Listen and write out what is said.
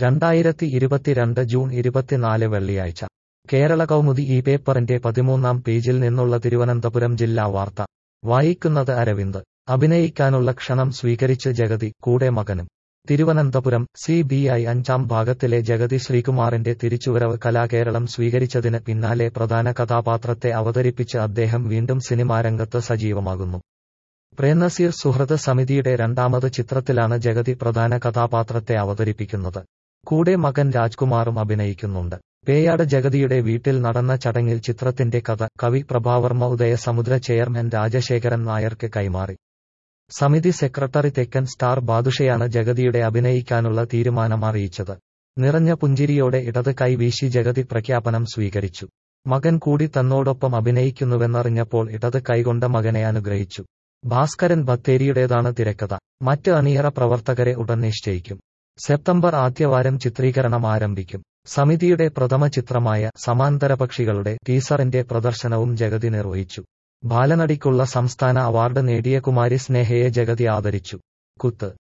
2022 June 24 വെള്ളിയാഴ്ച കേരള കൗമുദി ഈ പേപ്പറിന്റെ 13-ാം പേജിൽ നിന്നുള്ള തിരുവനന്തപുരം ജില്ലാ വാർത്ത വായിക്കുന്നത് അരവിന്ദ്. അഭിനയിക്കാനുള്ള ക്ഷണം സ്വീകരിച്ച് ജഗതി, കൂടെ മകനും. തിരുവനന്തപുരം CBI 5-ാം ഭാഗത്തിലെ ജഗതി ശ്രീകുമാറിന്റെ തിരിച്ചുവരവ് കലാകേരളം സ്വീകരിച്ചതിന് പിന്നാലെ പ്രധാന കഥാപാത്രത്തെ അവതരിപ്പിച്ച് അദ്ദേഹം വീണ്ടും സിനിമാരംഗത്ത് സജീവമാകുന്നു. പ്രേംനസീർ സുഹൃദ് സമിതിയുടെ രണ്ടാമത് ചിത്രത്തിലാണ് ജഗതി പ്രധാന കഥാപാത്രത്തെ അവതരിപ്പിക്കുന്നത്. കൂടെ മകൻ രാജ്കുമാറും അഭിനയിക്കുന്നുണ്ട്. പേയാട് ജഗതിയുടെ വീട്ടിൽ നടന്ന ചടങ്ങിൽ ചിത്രത്തിന്റെ കഥ കവി പ്രഭാവർമ്മ ഉദയസമുദ്ര ചെയർമാൻ രാജശേഖരൻ നായർക്ക് കൈമാറി. സമിതി സെക്രട്ടറി തെക്കൻ സ്റ്റാർ ബാദുഷയാണ് ജഗതിയുടെ അഭിനയിക്കാനുള്ള തീരുമാനം അറിയിച്ചത്. നിറഞ്ഞ പുഞ്ചിരിയോടെ ഇടത് കൈ വീശി ജഗതി പ്രഖ്യാപനം സ്വീകരിച്ചു. മകൻ കൂടി തന്നോടൊപ്പം അഭിനയിക്കുന്നുവെന്നറിഞ്ഞപ്പോൾ ഇടത് കൈകൊണ്ട് മകനെ അനുഗ്രഹിച്ചു. ഭാസ്കരൻ ബത്തേരിയുടേതാണ് തിരക്കഥ. മറ്റ് അണിയറ പ്രവർത്തകരെ ഉടൻ നിശ്ചയിക്കും. സെപ്റ്റംബർ ആദ്യവാരം ചിത്രീകരണം ആരംഭിക്കും. സമിതിയുടെ പ്രഥമ ചിത്രമായ സമാന്തരപക്ഷികളുടെ ടീസറിന്റെ പ്രദർശനവും ജഗതി നിർവഹിച്ചു. ബാലനടിക്കുള്ള സംസ്ഥാന അവാർഡ് നേടിയ കുമാരി സ്നേഹയെ ജഗതി ആദരിച്ചു. കുത്ത്